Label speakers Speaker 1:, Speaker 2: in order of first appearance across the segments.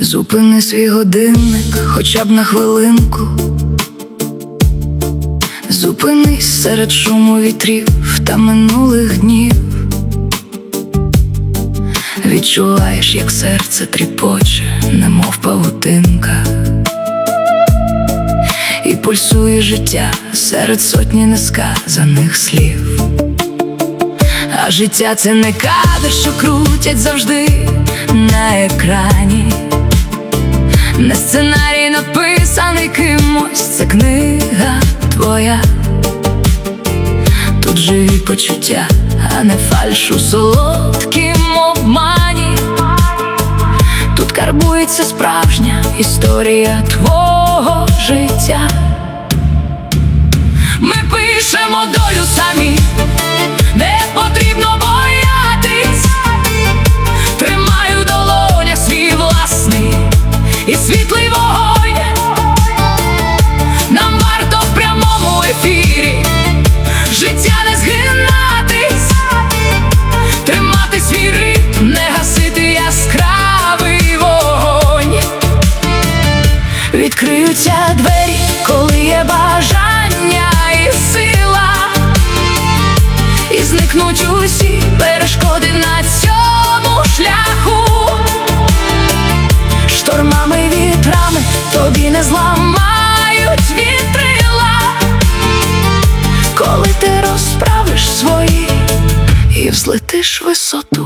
Speaker 1: Зупини свій годинник хоча б на хвилинку. Зупинись серед шуму вітрів та минулих днів. Відчуваєш, як серце тріпоче, немов павутинка, і пульсує життя серед сотні несказаних слів. А життя — це не кадр, що крутять завжди на екрані, не сценарій, написаний кимось, це книга твоя. Тут живі почуття, а не фальш у солодкім обмані. Тут карбується справжня історія твого життя. Ми пишемо долю самі, не потрібно боятись. Тримаю в долонях свій власний і світлий вогонь. Нам варто в прямому ефірі життя не згинатись, тримати свій ритм, не гасити яскравий вогонь. Відкриються двері, коли є бажання і сила, і зникнуть усі перешкоди на цьому шляху. Штормами й вітрами тобі не зламають вітрила, коли ти розправиш свої і взлетиш висоту.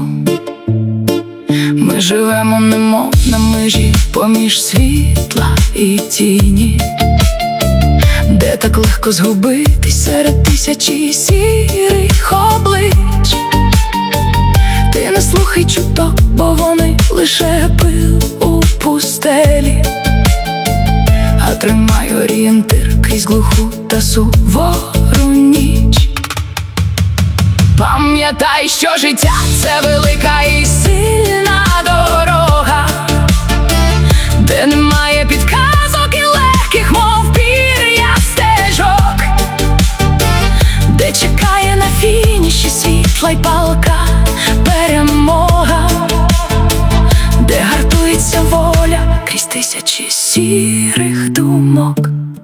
Speaker 1: Ми живемо немов на межі поміж світла і тіні, де так легко згубитись серед тисячі сірих облич. Ти не слухай чуток, бо вони лише пил у пустелі, а тримай орієнтир крізь глуху та сувору ніч. Пам'ятай, що життя — це велика і сильна дорога, де немає підказок і легких, мов пір'я стежок, де чекає на фініші світла й палка перемога, де гартується воля крізь тисячі сірих думок.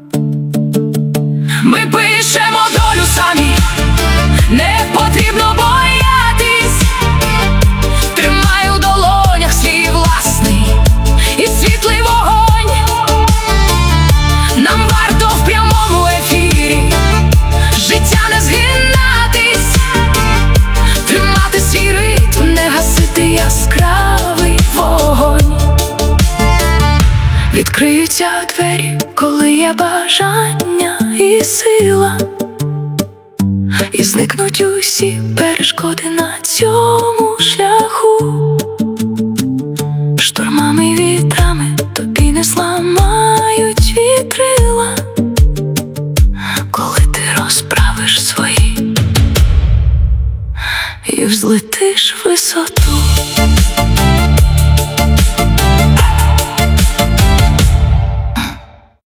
Speaker 1: Ми пишемо долю самі, не потрібно боятись. Тримай у долонях свій власний і світлий вогонь. Нам варто в прямому ефірі життя не згинатись, тримати свій ритм, не гасити яскравий вогонь. Відкриються двері, коли є бажання і сила, і зникнуть усі перешкоди на цьому шляху. Штормами й вітрами тобі не зламають вітрила, коли ти розправиш свої і взлетиш висоту.